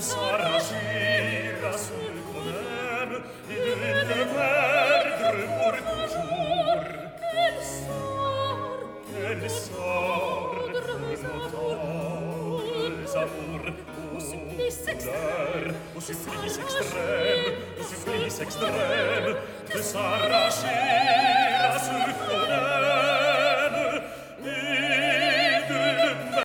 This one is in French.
s'arrachera seul qu'on aime et de le perdre pour toujours. Quel sort pour nos tendres amours, au supplice extrême, au supplice extrême, au supplice extrême, de s'arracher à ce qu'on aime.